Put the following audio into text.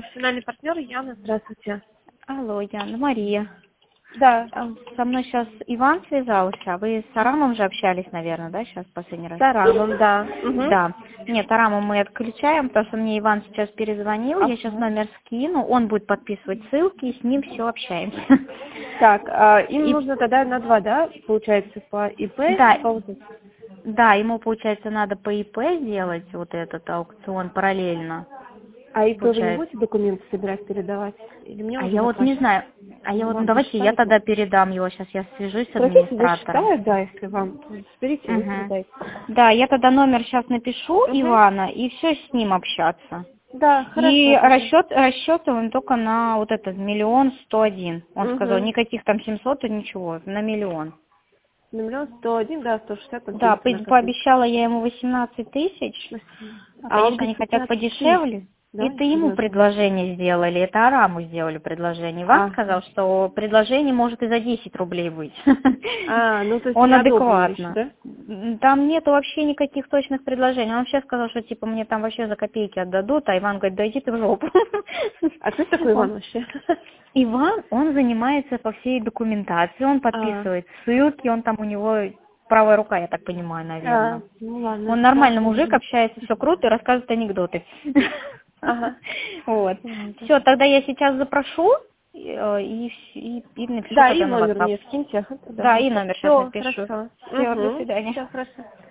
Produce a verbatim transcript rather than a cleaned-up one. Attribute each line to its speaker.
Speaker 1: профессиональный партнер Яна. Здравствуйте.
Speaker 2: Алло, Яна, Мария.
Speaker 1: Да.
Speaker 2: А, Со мной сейчас Иван связался. Вы с Арамом же общались, наверное, да, сейчас последний раз?
Speaker 1: С Арамом, да. Угу.
Speaker 2: Да. Нет, Араму мы отключаем, потому что мне Иван сейчас перезвонил,
Speaker 1: Ага.
Speaker 2: я сейчас номер скину, он будет подписывать ссылки, и с ним все общаемся.
Speaker 1: Так, а, им
Speaker 2: И-
Speaker 1: нужно тогда на два, да, получается, по ИП?
Speaker 2: Да.
Speaker 1: По вот этому?
Speaker 2: Да, ему, получается, надо по ИП сделать вот этот аукцион параллельно.
Speaker 1: А ИП вы не
Speaker 2: Получается.
Speaker 1: будете документы собирать, передавать? Или мне
Speaker 2: А
Speaker 1: уже
Speaker 2: я
Speaker 1: на
Speaker 2: вот не
Speaker 1: почту?
Speaker 2: знаю. А я вот, ну
Speaker 1: Вам
Speaker 2: давайте я
Speaker 1: посчитают?
Speaker 2: тогда передам его, сейчас я свяжусь с
Speaker 1: Хотите,
Speaker 2: администратором.
Speaker 1: засчитают, да, если вам. Соберите, вы
Speaker 2: Мгм.
Speaker 1: передайте.
Speaker 2: Да, я тогда номер сейчас напишу
Speaker 1: Мгм.
Speaker 2: Ивана, и все с ним общаться.
Speaker 1: Да,
Speaker 2: И
Speaker 1: хорошо.
Speaker 2: расчет, рассчитываем только на вот этот миллион сто один. Он сказал,
Speaker 1: Угу.
Speaker 2: никаких там семьсот и ничего, на миллион.
Speaker 1: На миллион сто один, да, сто шестьдесят, там
Speaker 2: Да,
Speaker 1: семьдесят
Speaker 2: по-
Speaker 1: на копейки.
Speaker 2: пообещала я ему восемнадцать тысяч.
Speaker 1: А он
Speaker 2: Конечно, они
Speaker 1: говорит
Speaker 2: хотят
Speaker 1: пятнадцать тысяч,
Speaker 2: подешевле.
Speaker 1: да,
Speaker 2: Это ему
Speaker 1: серьезно?
Speaker 2: предложение сделали, это Араму сделали предложение. Иван
Speaker 1: А,
Speaker 2: сказал, что предложение может и за десять рублей быть.
Speaker 1: а, ну то есть
Speaker 2: Он
Speaker 1: не одобрено еще,
Speaker 2: адекватно.
Speaker 1: да?
Speaker 2: Там нету вообще никаких точных предложений. Он вообще сказал, что типа мне там вообще за копейки отдадут, а Иван говорит, да иди ты в жопу.
Speaker 1: А кто такой Иван
Speaker 2: Он-
Speaker 1: вообще?
Speaker 2: Иван, он занимается по всей документации, он
Speaker 1: А,
Speaker 2: подписывает ссылки, он там у него правая рука, я так понимаю, наверное.
Speaker 1: а, ну ладно,
Speaker 2: Он
Speaker 1: это
Speaker 2: нормальный
Speaker 1: хорошо.
Speaker 2: мужик, общается, все круто и рассказывает анекдоты.
Speaker 1: Ага.
Speaker 2: Вот.
Speaker 1: Ладно.
Speaker 2: Все, тогда я сейчас запрошу и, э, и, и, и напишу
Speaker 1: Да, и
Speaker 2: тогда на
Speaker 1: номер
Speaker 2: WhatsApp.
Speaker 1: мне скиньте.
Speaker 2: Да, и номер сейчас
Speaker 1: Все,
Speaker 2: напишу.
Speaker 1: хорошо.
Speaker 2: Все, до
Speaker 1: Угу.
Speaker 2: свидания.
Speaker 1: Все, хорошо.